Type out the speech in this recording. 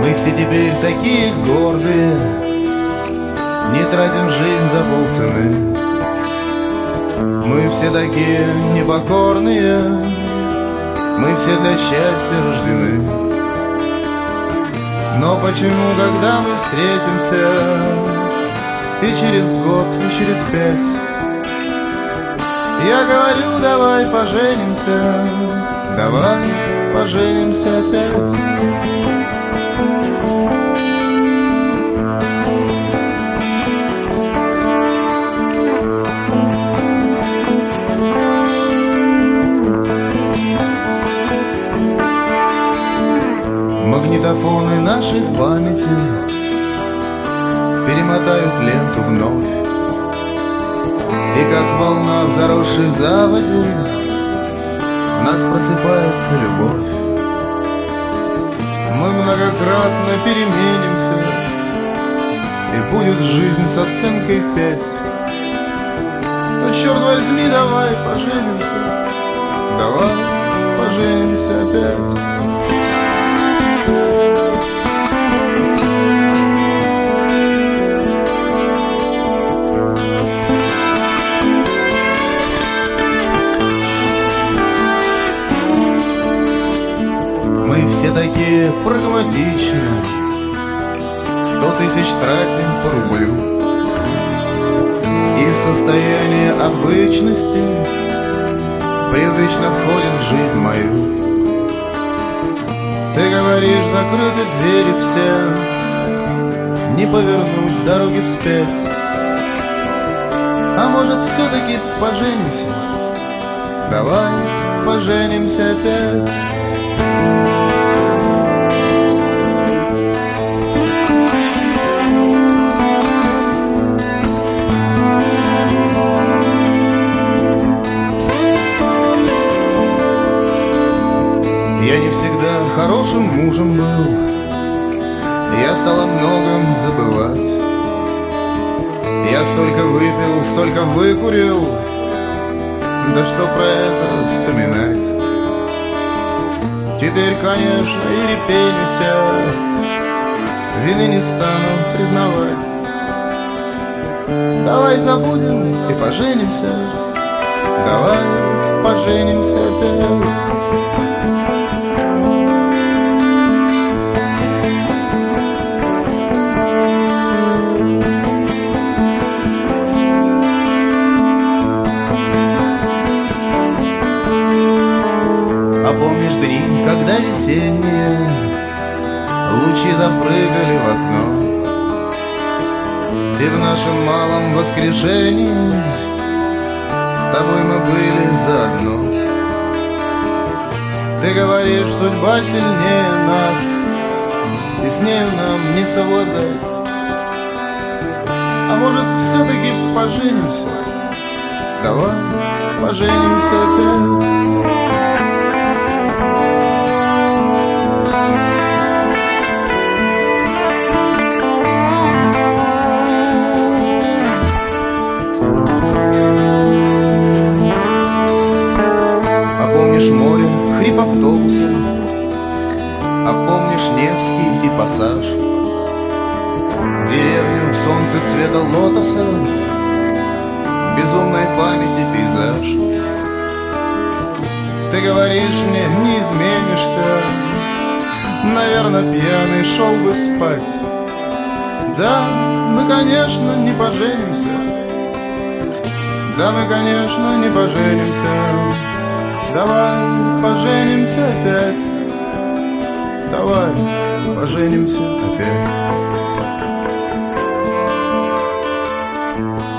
Мы все теперь такие гордые, не тратим жизнь за полцены. Мы все такие непокорные, мы все для счастья рождены. Но почему, когда мы встретимся, и через год, и через 5, я говорю, давай поженимся, давай поженимся опять. Магнитофоны нашей памяти перемотают ленту вновь, и как волна в заросшей заводе в нас просыпается любовь. Мы многократно переменимся, и будет жизнь с оценкой 5. Но черт возьми, давай поженимся, давай поженимся опять. Мы все такие прагматичные, 100 тысяч тратим по рублю, и состояние обычности привычно входит в жизнь мою. Ты говоришь, закрыты двери все, не повернуть с дороги вспять. А может, все-таки поженимся, давай поженимся опять. Я не всегда хорошим мужем был, я стал о многом забывать. Я столько выпил, столько выкурил, да что про это вспоминать. Теперь, конечно, и репей сядет, вины не стану признавать. Давай забудем и поженимся, давай поженимся опять. А помнишь дни, когда весенние лучи запрыгали в окно, и в нашем малом воскрешении с тобой мы были заодно. Ты говоришь, судьба сильнее нас, и с нею нам не совладать. А может, все-таки поженимся, давай поженимся опять. Помнишь море, хрип автобуса, а помнишь Невский и Пассаж, деревню, солнце цвета лотоса, безумной памяти пейзаж. Ты говоришь мне, не изменишься, наверное, пьяный шел бы спать. Да, мы, конечно, не поженимся, да, мы, конечно, не поженимся. Давай поженимся опять, давай поженимся опять.